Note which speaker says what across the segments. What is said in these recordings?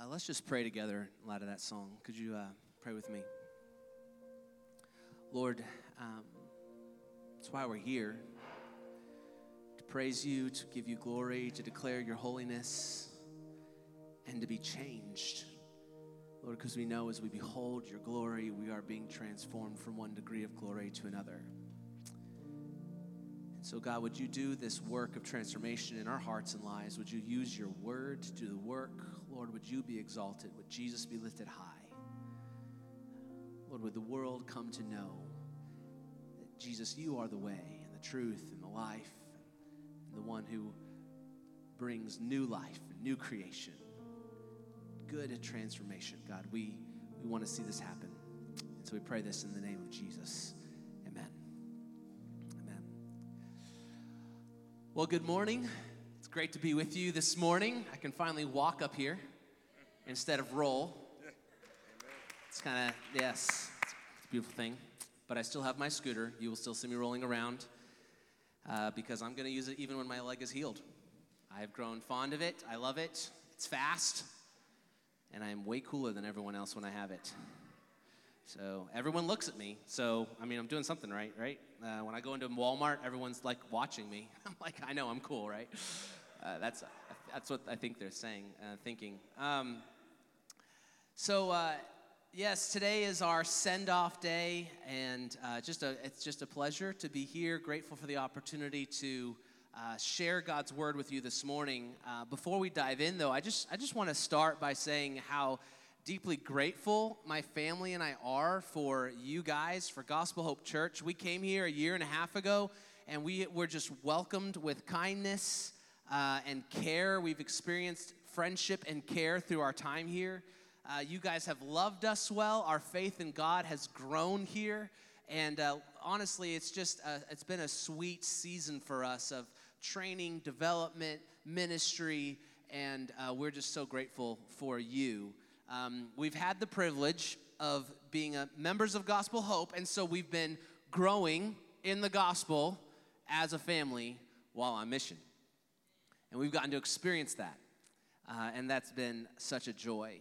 Speaker 1: Let's just pray together in light of that song. Could you pray with me? Lord, that's why we're here, to praise you, to give you glory, to declare your holiness, and to be changed. Lord, because we know as we behold your glory, we are being transformed from one degree of glory to another. And so, God, would you do this work of transformation in our hearts and lives? Would you use your word to do the work? Lord, would you be exalted? Would Jesus be lifted high? Lord, would the world come to know that, Jesus, you are the way and the truth and the life and the one who brings new life and new creation, good transformation. God, we want to see this happen. And so we pray this in the name of Jesus. Amen. Amen. Well, good morning. It's great to be with you this morning. I can finally walk up here instead of roll. It's kind of, yes, it's a beautiful thing. But I still have my scooter. You will still see me rolling around because I'm going to use it even when my leg is healed. I have grown fond of it. I love it. It's fast. And I'm way cooler than everyone else when I have it. So everyone looks at me. So, I mean, I'm doing something right? When I go into Walmart, everyone's like watching me. I'm like, I know I'm cool, right? That's what I think they're saying, thinking. Yes, today is our send-off day, and it's just a pleasure to be here. Grateful for the opportunity to share God's word with you this morning. Before we dive in, though, I just want to start by saying how deeply grateful my family and I are for you guys, for Gospel Hope Church. We came here a year and a half ago, and we were just welcomed with kindness and care. We've experienced friendship and care through our time here. You guys have loved us well. Our faith in God has grown here. And honestly, it's been a sweet season for us of training, development, ministry, and we're just so grateful for you. We've had the privilege of being members of Gospel Hope, and so we've been growing in the gospel as a family while on mission. And we've gotten to experience that, and that's been such a joy.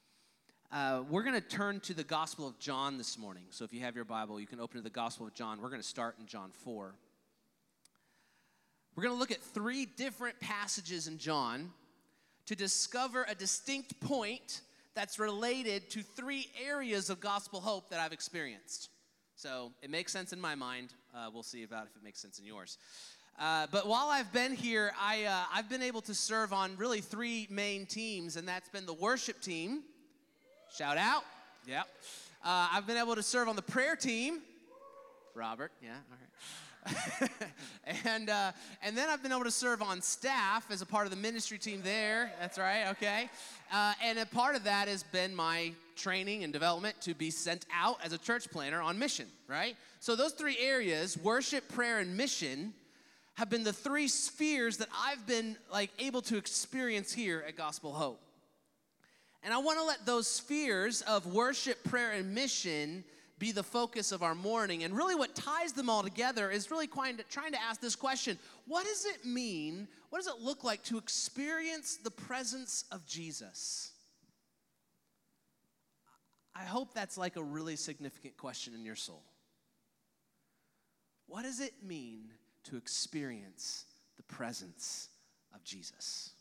Speaker 1: We're going to turn to the Gospel of John this morning. So if you have your Bible, you can open to the Gospel of John. We're going to start in John 4. We're going to look at 3 different passages in John to discover a distinct point that's related to 3 areas of gospel hope that I've experienced. So it makes sense in my mind. We'll see about if it makes sense in yours. But while I've been here, I've been able to serve on really 3 main teams, and that's been the worship team. Shout out. Yep. I've been able to serve on the prayer team. Robert, yeah, all right. and then I've been able to serve on staff as a part of the ministry team there. That's right, okay. And a part of that has been my training and development to be sent out as a church planner on mission, right? So those 3 areas, worship, prayer, and mission, have been the 3 spheres that I've been able to experience here at Gospel Hope. And I want to let those spheres of worship, prayer, and mission be the focus of our morning. And really what ties them all together is really trying to ask this question: what does it mean, what does it look like to experience the presence of Jesus? I hope that's like a really significant question in your soul. What does it mean to experience the presence of Jesus?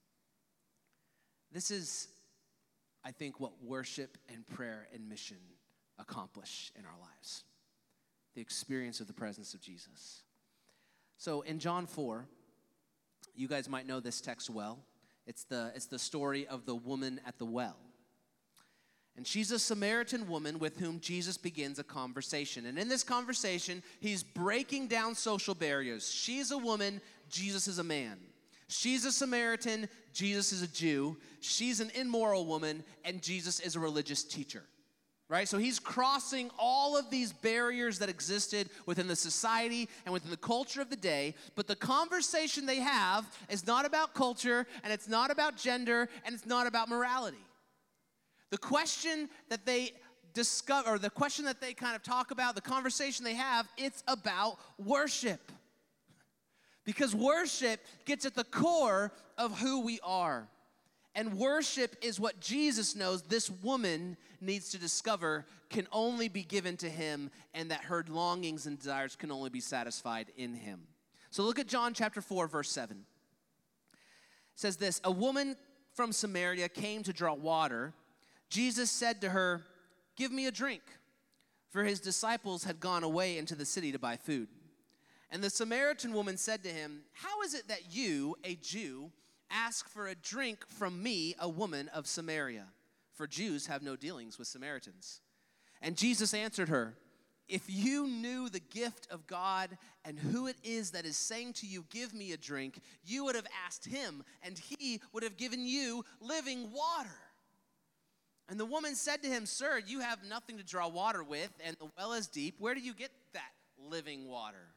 Speaker 1: This is, I think, what worship and prayer and mission accomplish in our lives. The experience of the presence of Jesus. So in John 4, you guys might know this text well. It's the story of the woman at the well. And she's a Samaritan woman with whom Jesus begins a conversation. And in this conversation, he's breaking down social barriers. She's a woman, Jesus is a man. She's a Samaritan, Jesus is a Jew. She's an immoral woman, and Jesus is a religious teacher. Right? So he's crossing all of these barriers that existed within the society and within the culture of the day. But the conversation they have is not about culture, and it's not about gender, and it's not about morality. The question that they discover, or the question that they kind of talk about, the conversation they have, it's about worship. Because worship gets at the core of who we are. And worship is what Jesus knows this woman needs to discover can only be given to him, and that her longings and desires can only be satisfied in him. So look at John chapter 4, verse 7. It says this, a woman from Samaria came to draw water. Jesus said to her, "Give me a drink," for his disciples had gone away into the city to buy food. And the Samaritan woman said to him, "How is it that you, a Jew, ask for a drink from me, a woman of Samaria? For Jews have no dealings with Samaritans." And Jesus answered her, "If you knew the gift of God and who it is that is saying to you, 'Give me a drink,' you would have asked him, and he would have given you living water." And the woman said to him, "Sir, you have nothing to draw water with, and the well is deep. Where do you get that living water?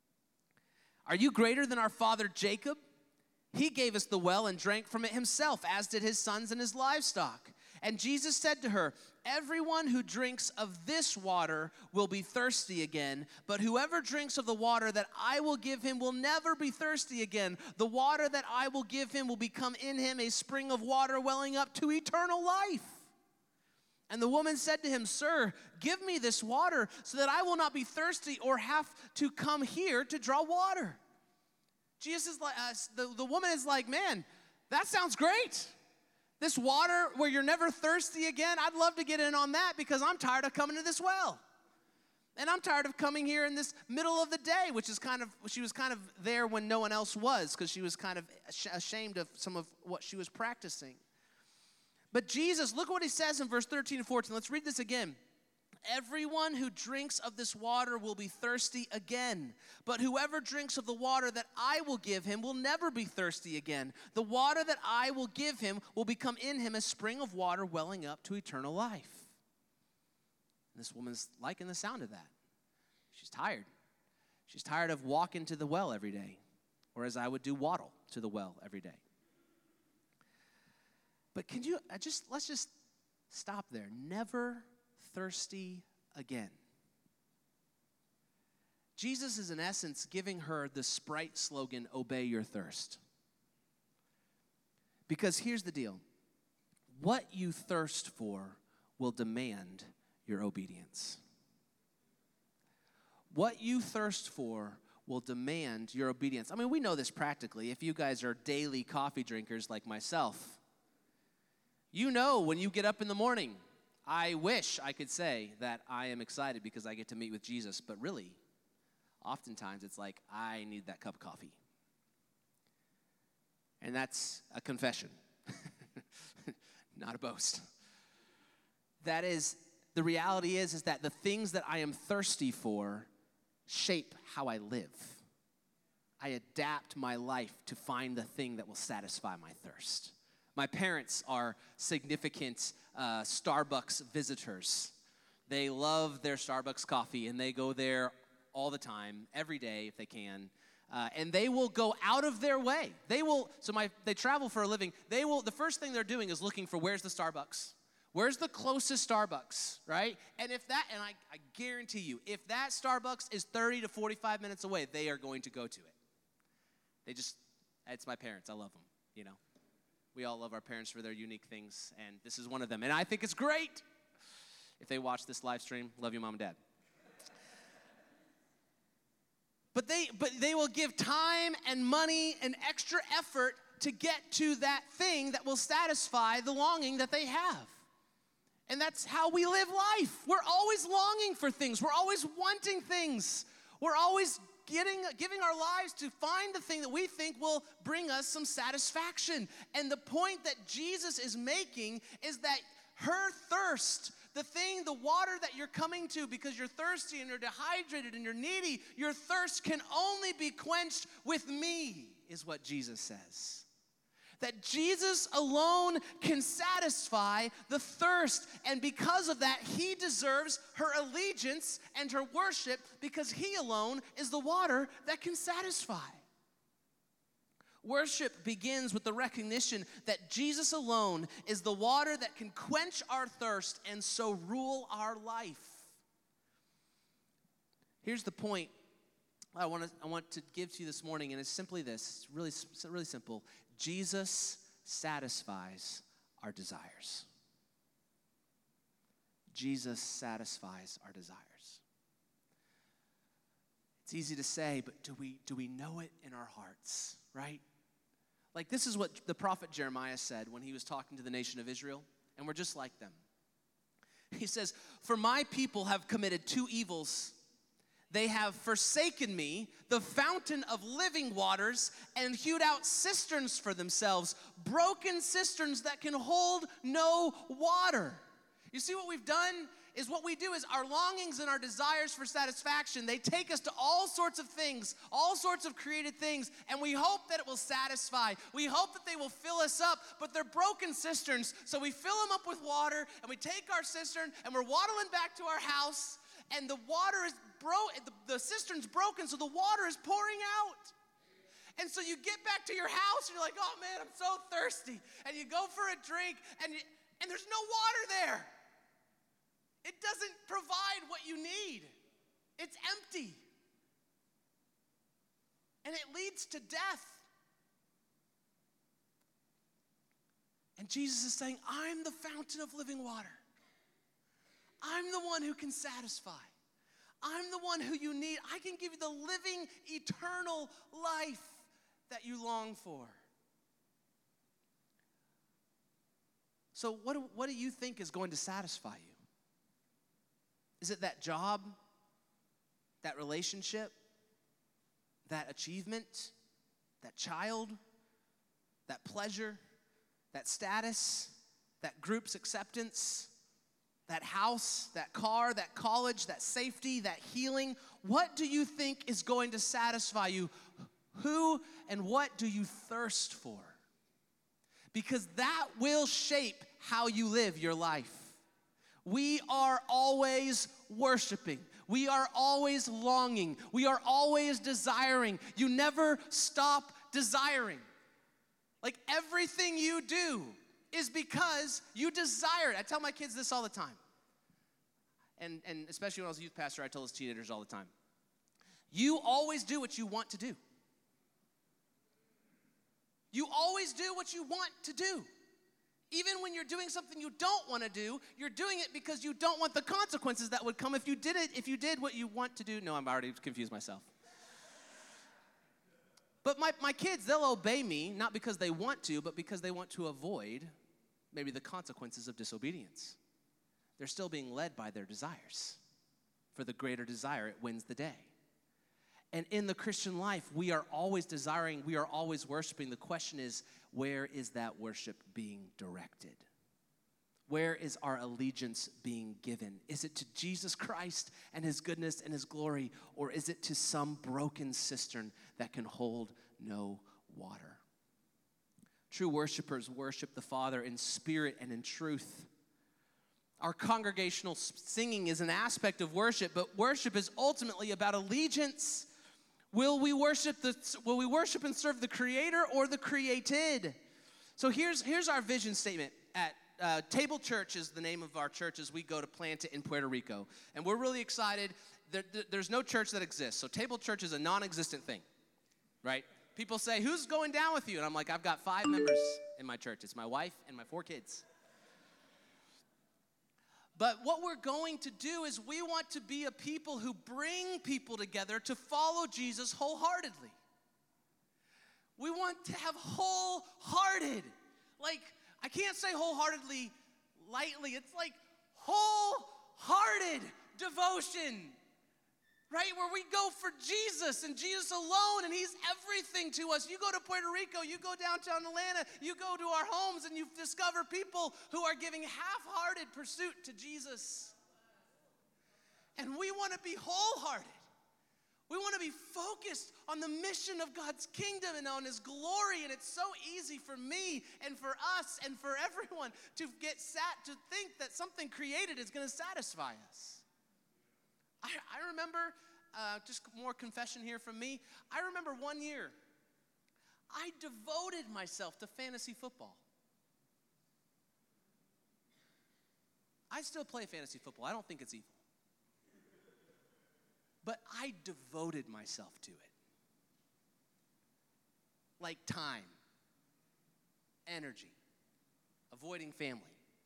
Speaker 1: Are you greater than our father Jacob? He gave us the well and drank from it himself, as did his sons and his livestock." And Jesus said to her, "Everyone who drinks of this water will be thirsty again, but whoever drinks of the water that I will give him will never be thirsty again. The water that I will give him will become in him a spring of water welling up to eternal life." And the woman said to him, "Sir, give me this water so that I will not be thirsty or have to come here to draw water." Jesus is like, the woman is like, "Man, that sounds great. This water where you're never thirsty again, I'd love to get in on that because I'm tired of coming to this well. And I'm tired of coming here in this middle of the day," which is she was kind of there when no one else was because she was kind of ashamed of some of what she was practicing. But Jesus, look what he says in verse 13 and 14. Let's read this again. "Everyone who drinks of this water will be thirsty again. But whoever drinks of the water that I will give him will never be thirsty again. The water that I will give him will become in him a spring of water welling up to eternal life." And this woman's liking the sound of that. She's tired. She's tired of walking to the well every day. Or as I would do, waddle to the well every day. But let's just stop there. Never thirsty again. Jesus is in essence giving her the Sprite slogan, "Obey your thirst." Because here's the deal. What you thirst for will demand your obedience. What you thirst for will demand your obedience. I mean, we know this practically. If you guys are daily coffee drinkers like myself, you know when you get up in the morning, I wish I could say that I am excited because I get to meet with Jesus, but really, oftentimes it's like, I need that cup of coffee. And that's a confession, not a boast. That is, the reality is that the things that I am thirsty for shape how I live. I adapt my life to find the thing that will satisfy my thirst. My parents are significant Starbucks visitors. They love their Starbucks coffee, and they go there all the time, every day if they can. And they will go out of their way. They travel for a living. The first thing they're doing is looking for where's the Starbucks? Where's the closest Starbucks, right? And I guarantee you, if that Starbucks is 30 to 45 minutes away, they are going to go to it. It's my parents. I love them, you know. We all love our parents for their unique things, and this is one of them. And I think it's great. If they watch this live stream, love you, Mom and Dad. But they will give time and money and extra effort to get to that thing that will satisfy the longing that they have. And that's how we live life. We're always longing for things. We're always wanting things. We're always giving our lives to find the thing that we think will bring us some satisfaction. And the point that Jesus is making is that her thirst, the water that you're coming to because you're thirsty and you're dehydrated and you're needy, your thirst can only be quenched with me, is what Jesus says. That Jesus alone can satisfy the thirst, and because of that, he deserves her allegiance and her worship because he alone is the water that can satisfy. Worship begins with the recognition that Jesus alone is the water that can quench our thirst and so rule our life. Here's the point I want to give to you this morning, and it's simply this. It's really simple. Jesus satisfies our desires. Jesus satisfies our desires. It's easy to say, but do we know it in our hearts, right? Like, this is what the prophet Jeremiah said when he was talking to the nation of Israel, and we're just like them. He says, "For my people have committed two evils. They have forsaken me, the fountain of living waters, and hewed out cisterns for themselves, broken cisterns that can hold no water." You see what we've done? What we do is our longings and our desires for satisfaction, they take us to all sorts of things, all sorts of created things, and we hope that it will satisfy. We hope that they will fill us up, but they're broken cisterns, so we fill them up with water, and we take our cistern, and we're waddling back to our house, and the water is the cistern's broken, so the water is pouring out. And so you get back to your house, and you're like, "Oh man, I'm so thirsty," and you go for a drink, and there's no water there. It doesn't provide what you need. It's empty. And it leads to death. And Jesus is saying, "I'm the fountain of living water. I'm the one who can satisfy. I'm the one who you need. I can give you the living, eternal life that you long for." So what do you think is going to satisfy you? Is it that job, that relationship, that achievement, that child, that pleasure, that status, that group's acceptance, that house, that car, that college, that safety, that healing? What do you think is going to satisfy you? Who and what do you thirst for? Because that will shape how you live your life. We are always worshiping. We are always longing. We are always desiring. You never stop desiring. Like, everything you do is because you desire it. I tell my kids this all the time. And especially when I was a youth pastor, I told his teenagers all the time. You always do what you want to do. You always do what you want to do. Even when you're doing something you don't want to do, you're doing it because you don't want the consequences that would come if you did what you want to do. No, I'm already confused myself. But my kids, they'll obey me, not because they want to, but because they want to avoid maybe the consequences of disobedience. They're still being led by their desires. For the greater desire, it wins the day. And in the Christian life, we are always desiring, we are always worshiping. The question is, where is that worship being directed? Where is our allegiance being given? Is it to Jesus Christ and his goodness and his glory, or is it to some broken cistern that can hold no water? True worshipers worship the Father in spirit and in truth. Our congregational singing is an aspect of worship, but worship is ultimately about allegiance. Will we worship and serve the Creator or the created? So here's our vision statement. At Table Church is the name of our church as we go to plant it in Puerto Rico. And we're really excited. There's no church that exists. So Table Church is a non-existent thing, right? People say, "Who's going down with you?" And I'm like, "I've got 5 members in my church. It's my wife and my 4 kids." But what we're going to do is we want to be a people who bring people together to follow Jesus wholeheartedly. We want to have wholehearted. Like, I can't say wholeheartedly lightly. It's like wholehearted devotion, right? Where we go for Jesus and Jesus alone, and he's everything to us. You go to Puerto Rico, you go downtown Atlanta, you go to our homes, and you discover people who are giving half-hearted pursuit to Jesus. And we want to be wholehearted. We want to be focused on the mission of God's kingdom and on his glory. And it's so easy for me and for us and for everyone to to think that something created is going to satisfy us. I remember, just more confession here from me. I remember one year, I devoted myself to fantasy football. I still play fantasy football. I don't think it's evil. But I devoted myself to it. Like time. energy, avoiding family.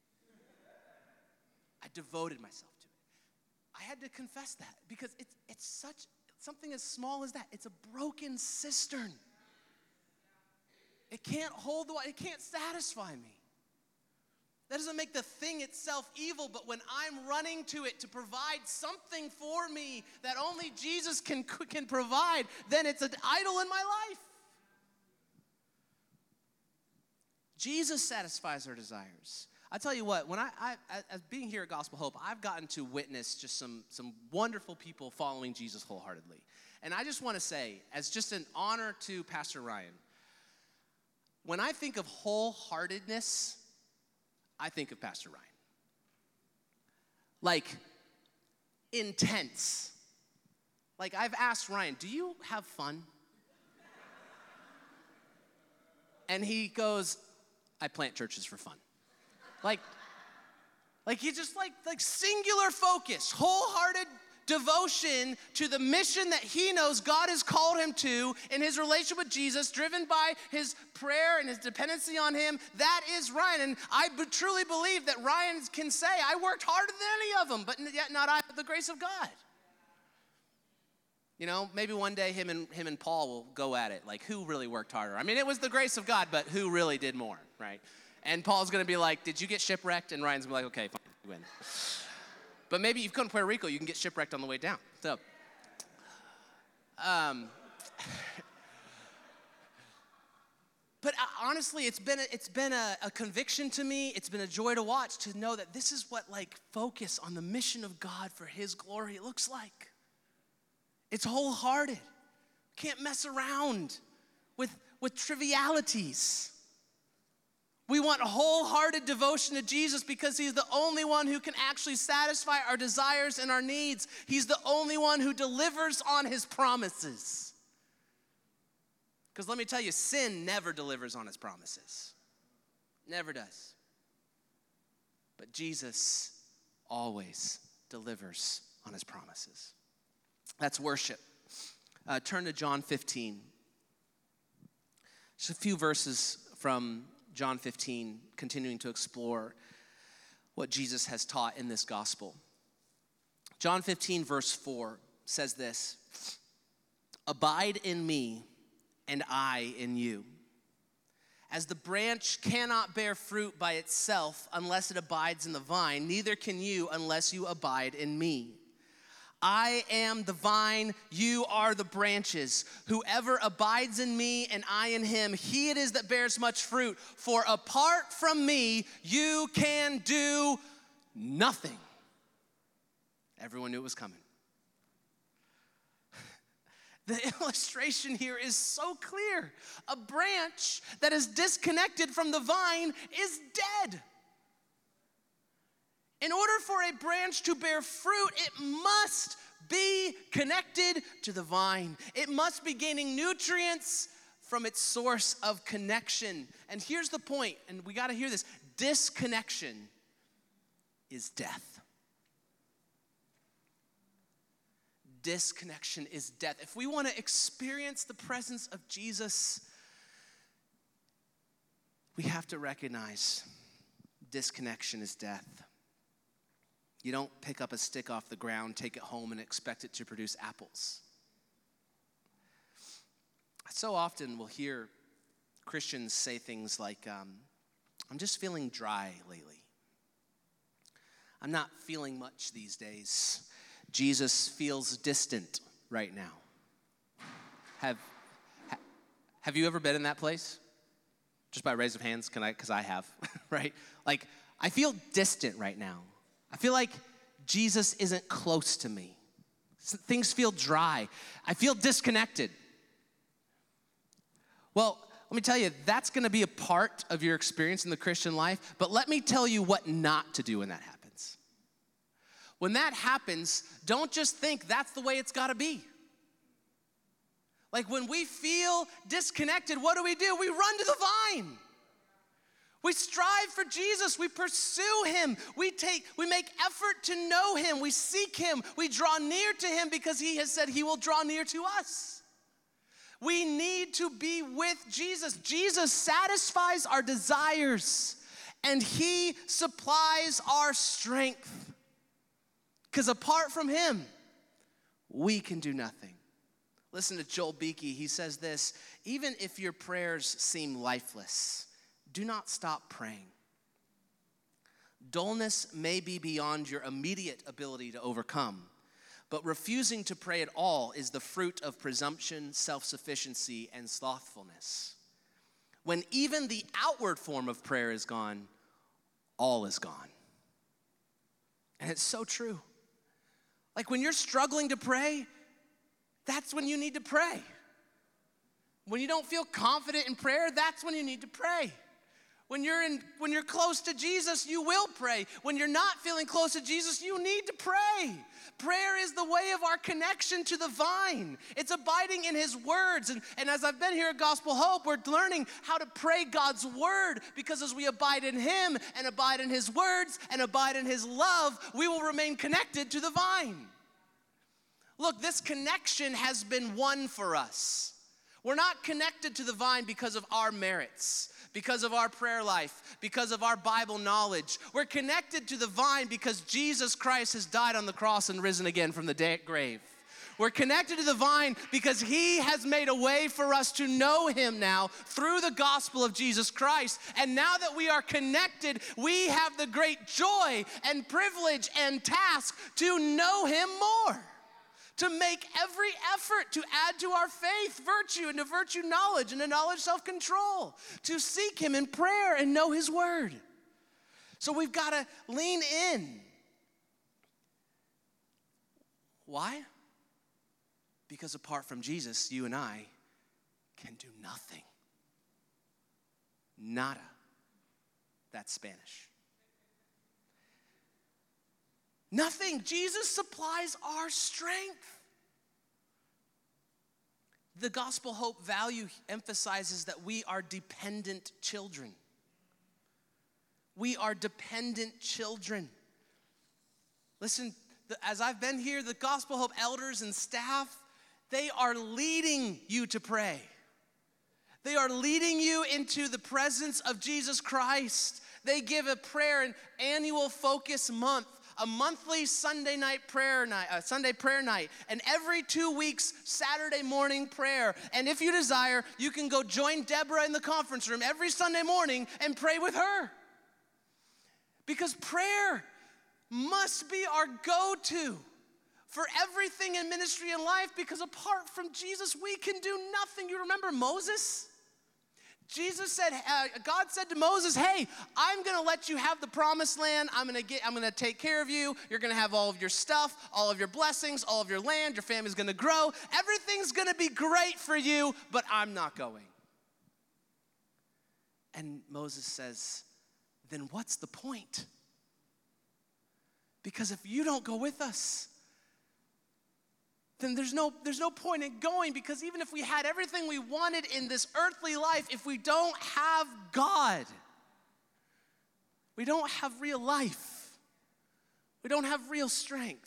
Speaker 1: I devoted myself to it. I had to confess that because it's such something as small as that. It's a broken cistern. It can't hold the water. It can't satisfy me. That doesn't make the thing itself evil, but when I'm running to it to provide something for me that only Jesus can provide, then it's an idol in my life. Jesus satisfies our desires. I tell you what, when I as being here at Gospel Hope, I've gotten to witness just some wonderful people following Jesus wholeheartedly. And I just want to say, as just an honor to Pastor Ryan, when I think of wholeheartedness, I think of Pastor Ryan. Like, intense. Like, I've asked Ryan, do you have fun? And he goes, I plant churches for fun. Like he just like singular focus, wholehearted devotion to the mission that he knows God has called him to in his relationship with Jesus, driven by his prayer and his dependency on him. That is Ryan. And I truly believe that Ryan can say, I worked harder than any of them, but yet not I, but the grace of God. You know, maybe one day him and Paul will go at it, like who really worked harder? I mean, it was the grace of God, but who really did more, right? And Paul's going to be like, did you get shipwrecked? And Ryan's going to be like, okay, fine, you win. But maybe you've come to Puerto Rico, you can get shipwrecked on the way down. So, but honestly, it's been a conviction to me. It's been a joy to watch, to know that this is what like focus on the mission of God for his glory looks like. It's wholehearted. Can't mess around with trivialities. We want a wholehearted devotion to Jesus because he's the only one who can actually satisfy our desires and our needs. He's the only one who delivers on his promises. Because let me tell you, sin never delivers on his promises. Never does. But Jesus always delivers on his promises. That's worship. Turn to John 15. Just a few verses from John 15, continuing to explore what Jesus has taught in this gospel. John 15, verse 4 says this, abide in me and I in you. As the branch cannot bear fruit by itself unless it abides in the vine, neither can you unless you abide in me. I am the vine, you are the branches. Whoever abides in me and I in him, he it is that bears much fruit. For apart from me, you can do nothing. Everyone knew it was coming. The illustration here is so clear. A branch that is disconnected from the vine is dead. In order for a branch to bear fruit, it must be connected to the vine. It must be gaining nutrients from its source of connection. And here's the point, and we got to hear this. Disconnection is death. Disconnection is death. If we want to experience the presence of Jesus, we have to recognize disconnection is death. You don't pick up a stick off the ground, take it home, and expect it to produce apples. So often we'll hear Christians say things like, I'm just feeling dry lately. I'm not feeling much these days. Jesus feels distant right now. Have you ever been in that place? Just by raise of hands, because I have, right? Like, I feel distant right now. I feel like Jesus isn't close to me. Things feel dry. I feel disconnected. Well, let me tell you, that's going to be a part of your experience in the Christian life, but let me tell you what not to do when that happens. When that happens, don't just think that's the way it's got to be. Like when we feel disconnected, what do? We run to the vine. We strive for Jesus. We pursue him. We make effort to know him. We seek him. We draw near to him because he has said he will draw near to us. We need to be with Jesus. Jesus satisfies our desires, and he supplies our strength. Because apart from him, we can do nothing. Listen to Joel Beakey. He says this: even if your prayers seem lifeless, do not stop praying. Dullness may be beyond your immediate ability to overcome, but refusing to pray at all is the fruit of presumption, self-sufficiency, and slothfulness. When even the outward form of prayer is gone, all is gone. And it's so true. Like when you're struggling to pray, that's when you need to pray. When you don't feel confident in prayer, that's when you need to pray. When you're close to Jesus, you will pray. When you're not feeling close to Jesus, you need to pray. Prayer is the way of our connection to the vine. It's abiding in his words. And as I've been here at Gospel Hope, we're learning how to pray God's word, because as we abide in him and abide in his words and abide in his love, we will remain connected to the vine. Look, this connection has been won for us. We're not connected to the vine because of our merits, because of our prayer life, because of our Bible knowledge. We're connected to the vine because Jesus Christ has died on the cross and risen again from the grave. We're connected to the vine because he has made a way for us to know him now through the gospel of Jesus Christ. And now that we are connected, we have the great joy and privilege and task to know him more, to make every effort to add to our faith virtue, and to virtue knowledge, and to knowledge self-control, to seek him in prayer and know his word. So we've got to lean in. Why? Because apart from Jesus, you and I can do nothing. Nada. That's Spanish. Nothing. Jesus supplies our strength. The Gospel Hope value emphasizes that we are dependent children. We are dependent children. Listen, as I've been here, the Gospel Hope elders and staff, they are leading you to pray. They are leading you into the presence of Jesus Christ. They give a prayer, an annual focus month, a monthly Sunday prayer night, and every 2 weeks, Saturday morning prayer. And if you desire, you can go join Deborah in the conference room every Sunday morning and pray with her. Because prayer must be our go-to for everything in ministry and life, because apart from Jesus, we can do nothing. You remember Moses? God said to Moses, hey, I'm going to let you have the promised land. I'm going to take care of you. You're going to have all of your stuff, all of your blessings, all of your land. Your family's going to grow. Everything's going to be great for you, but I'm not going. And Moses says, then what's the point? Because if you don't go with us, then there's no point in going, because even if we had everything we wanted in this earthly life, if we don't have God, we don't have real life. We don't have real strength.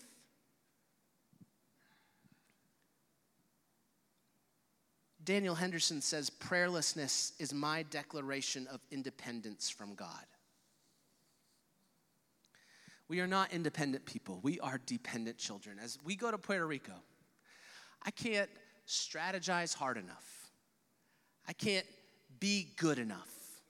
Speaker 1: Daniel Henderson says, prayerlessness is my declaration of independence from God. We are not independent people. We are dependent children. As we go to Puerto Rico, I can't strategize hard enough. I can't be good enough.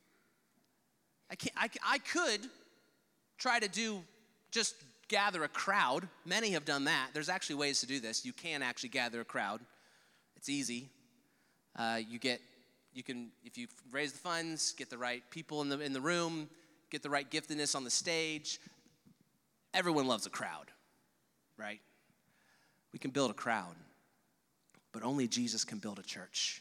Speaker 1: I could try to just gather a crowd. Many have done that. There's actually ways to do this. You can actually gather a crowd. It's easy. You can, if you raise the funds, get the right people in the room, get the right giftedness on the stage. Everyone loves a crowd, right? We can build a crowd, but only Jesus can build a church.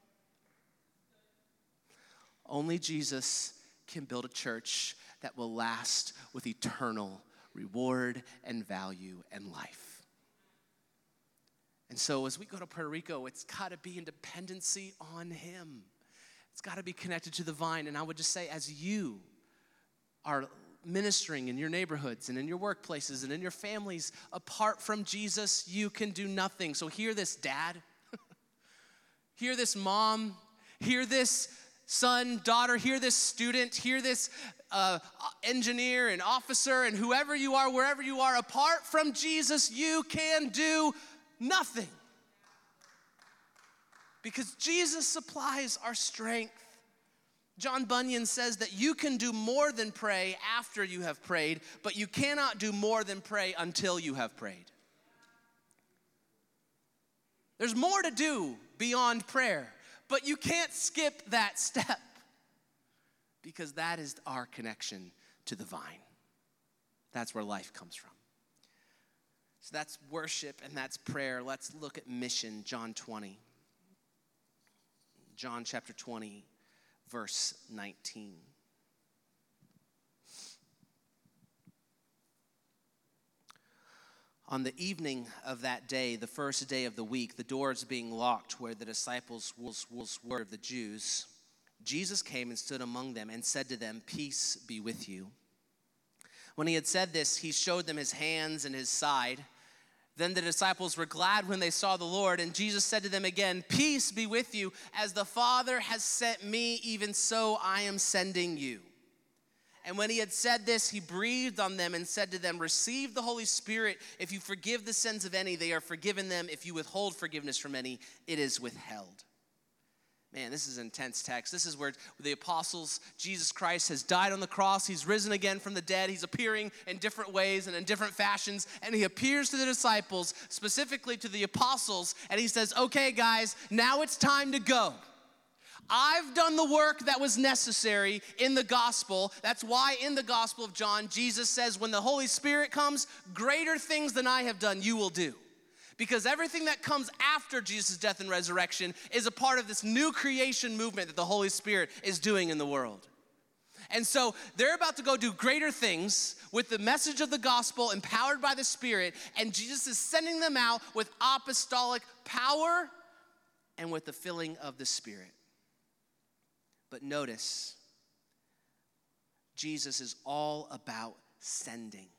Speaker 1: Only Jesus can build a church that will last with eternal reward and value and life. And so as we go to Puerto Rico, it's got to be in dependency on him. It's got to be connected to the vine. And I would just say, as you are ministering in your neighborhoods and in your workplaces and in your families, apart from Jesus, you can do nothing. So hear this, Dad. Hear this mom, hear this son, daughter, hear this student, hear this engineer and officer and whoever you are, wherever you are, apart from Jesus, you can do nothing. Because Jesus supplies our strength. John Bunyan says that you can do more than pray after you have prayed, but you cannot do more than pray until you have prayed. There's more to do beyond prayer, but you can't skip that step because that is our connection to the vine. That's where life comes from. So that's worship and that's prayer. Let's look at mission, John 20. John chapter 20, verse 19. On the evening of that day, the first day of the week, the doors being locked where the disciples were of the Jews, Jesus came and stood among them and said to them, "Peace be with you." When he had said this, he showed them his hands and his side. Then the disciples were glad when they saw the Lord, and Jesus said to them again, "Peace be with you. As the Father has sent me, even so I am sending you." And when he had said this, he breathed on them and said to them, "Receive the Holy Spirit. If you forgive the sins of any, they are forgiven them. If you withhold forgiveness from any, it is withheld." Man, this is an intense text. This is where the apostles, Jesus Christ has died on the cross. He's risen again from the dead. He's appearing in different ways and in different fashions. And he appears to the disciples, specifically to the apostles. And he says, "Okay, guys, now it's time to go. I've done the work that was necessary in the gospel." That's why in the Gospel of John, Jesus says, when the Holy Spirit comes, greater things than I have done, you will do. Because everything that comes after Jesus' death and resurrection is a part of this new creation movement that the Holy Spirit is doing in the world. And so they're about to go do greater things with the message of the gospel, empowered by the Spirit, and Jesus is sending them out with apostolic power and with the filling of the Spirit. But notice, Jesus is all about sending.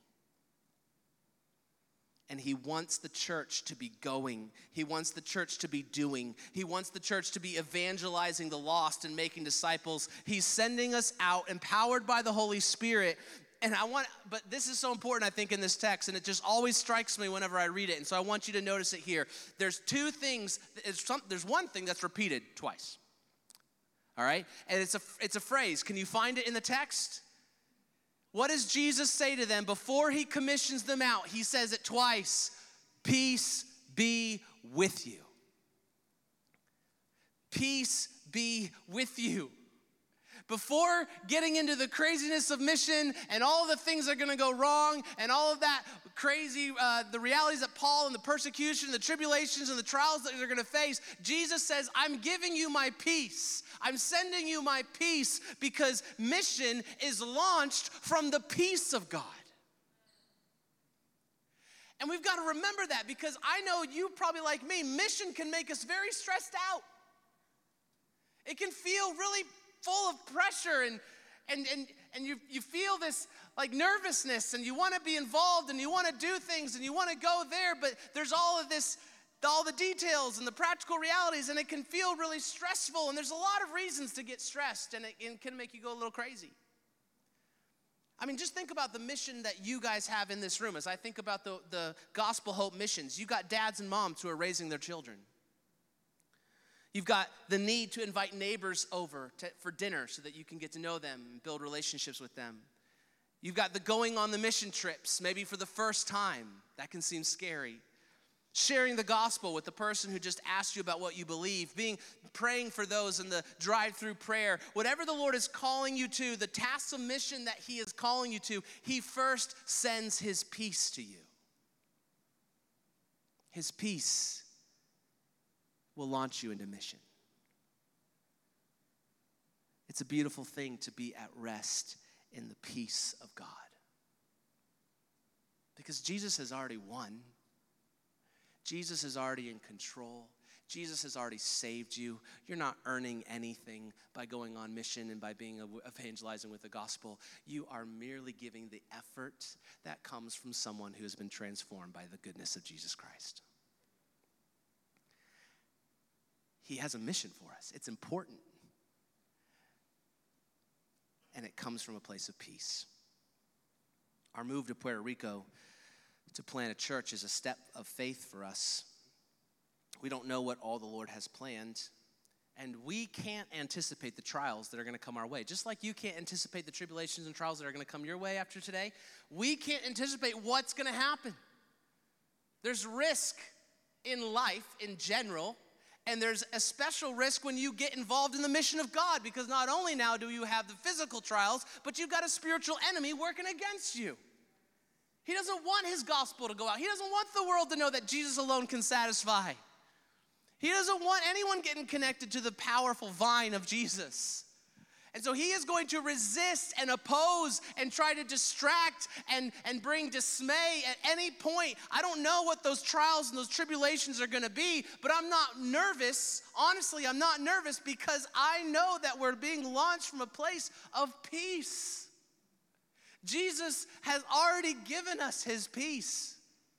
Speaker 1: And he wants the church to be going. He wants the church to be doing. He wants the church to be evangelizing the lost and making disciples. He's sending us out, empowered by the Holy Spirit. But this is so important, I think, in this text, and it just always strikes me whenever I read it. And so I want you to notice it here. There's two things. There's one thing that's repeated twice. All right? And it's a phrase. Can you find it in the text? What does Jesus say to them before he commissions them out? He says it twice. "Peace be with you." Peace be with you. Before getting into the craziness of mission and all of the things that are going to go wrong and all of that crazy, the realities that Paul and the persecution, the tribulations and the trials that they're going to face, Jesus says, "I'm giving you my peace. I'm sending you my peace," because mission is launched from the peace of God. And we've got to remember that, because I know you probably like me, mission can make us very stressed out. It can feel really full of pressure and you feel this like nervousness, and you want to be involved and you want to do things and you want to go there, but there's all of this, all the details and the practical realities, and it can feel really stressful, and there's a lot of reasons to get stressed, and it can make you go a little crazy. I mean, just think about the mission that you guys have in this room. As I think about the Gospel Hope missions, you got dads and moms who are raising their children. You've got the need to invite neighbors over for dinner so that you can get to know them and build relationships with them. You've got the going on the mission trips, maybe for the first time. That can seem scary. Sharing the gospel with the person who just asked you about what you believe, praying for those in the drive-through prayer. Whatever the Lord is calling you to, the tasks of mission that he is calling you to, he first sends his peace to you. His peace will launch you into mission. It's a beautiful thing to be at rest in the peace of God, because Jesus has already won. Jesus is already in control. Jesus has already saved you. You're not earning anything by going on mission and by being evangelizing with the gospel. You are merely giving the effort that comes from someone who has been transformed by the goodness of Jesus Christ. he has a mission for us. It's important. And it comes from a place of peace. Our move to Puerto Rico to plant a church is a step of faith for us. We don't know what all the Lord has planned, and we can't anticipate the trials that are going to come our way. Just like you can't anticipate the tribulations and trials that are going to come your way after today, we can't anticipate what's going to happen. There's risk in life in general, and there's a special risk when you get involved in the mission of God, because not only now do you have the physical trials, but you've got a spiritual enemy working against you. He doesn't want his gospel to go out. He doesn't want the world to know that Jesus alone can satisfy. He doesn't want anyone getting connected to the powerful vine of Jesus. And so he is going to resist and oppose and try to distract and bring dismay at any point. I don't know what those trials and those tribulations are going to be, but I'm not nervous. Honestly, I'm not nervous because I know that we're being launched from a place of peace. Jesus has already given us his peace.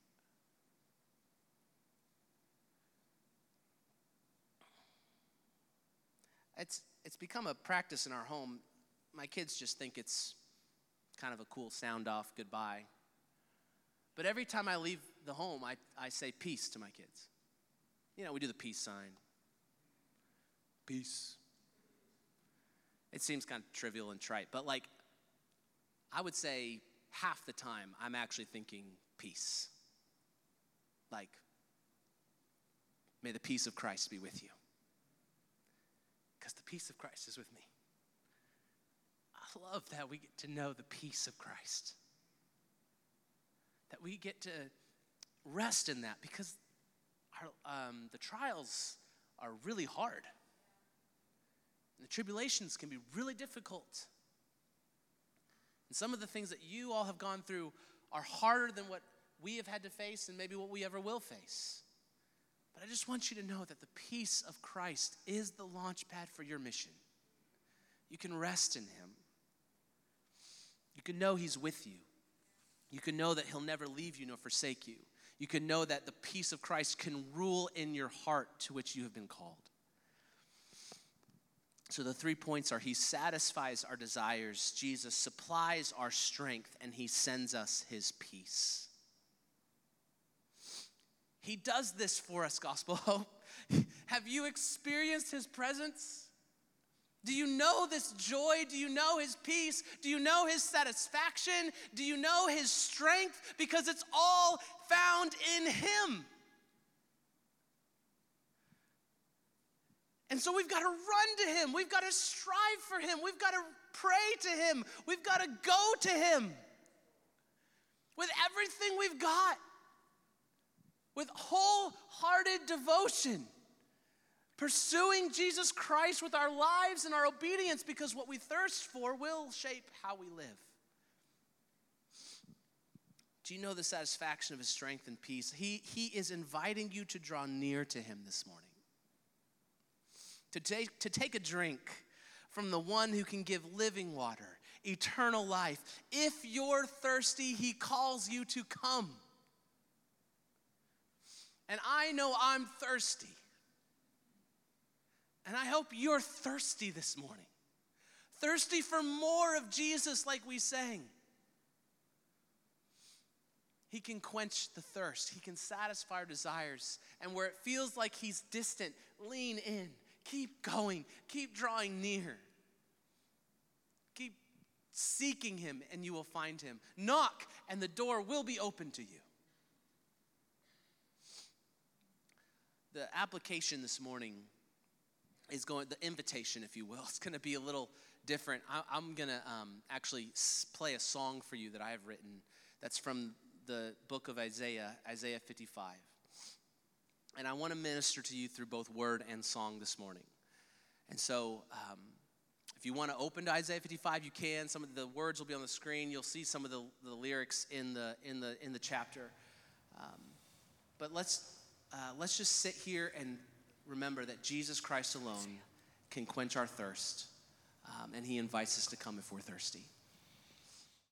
Speaker 1: It's become a practice in our home. My kids just think it's kind of a cool sound off goodbye. But every time I leave the home, I say peace to my kids. You know, we do the peace sign. Peace. It seems kind of trivial and trite, but like, I would say half the time I'm actually thinking peace. Like, may the peace of Christ be with you. Because the peace of Christ is with me. I love that we get to know the peace of Christ. That we get to rest in that because the trials are really hard. And the tribulations can be really difficult. And some of the things that you all have gone through are harder than what we have had to face and maybe what we ever will face. But I just want you to know that the peace of Christ is the launch pad for your mission. You can rest in him. You can know he's with you. You can know that he'll never leave you nor forsake you. You can know that the peace of Christ can rule in your heart to which you have been called. So the 3 points are: he satisfies our desires, Jesus supplies our strength, and he sends us his peace. He does this for us, Gospel Hope. Have you experienced his presence? Do you know this joy? Do you know his peace? Do you know his satisfaction? Do you know his strength? Because it's all found in him. And so we've got to run to him. We've got to strive for him. We've got to pray to him. We've got to go to him with everything we've got, with wholehearted devotion, pursuing Jesus Christ with our lives and our obedience, because what we thirst for will shape how we live. Do you know the satisfaction of his strength and peace? He is inviting you to draw near to him this morning. To take a drink from the one who can give living water, eternal life. If you're thirsty, he calls you to come. And I know I'm thirsty. And I hope you're thirsty this morning. Thirsty for more of Jesus, like we sang. He can quench the thirst. He can satisfy our desires. And where it feels like he's distant, lean in. Keep going. Keep drawing near. Keep seeking him and you will find him. Knock and the door will be open to you. The application this morning is the invitation, if you will. It's going to be a little different. I'm going to actually play a song for you that I have written that's from the book of Isaiah, Isaiah 55. And I want to minister to you through both word and song this morning. And so if you want to open to Isaiah 55, you can. Some of the words will be on the screen. You'll see some of the lyrics in the chapter. But let's just sit here and remember that Jesus Christ alone can quench our thirst. And he invites us to come if we're thirsty.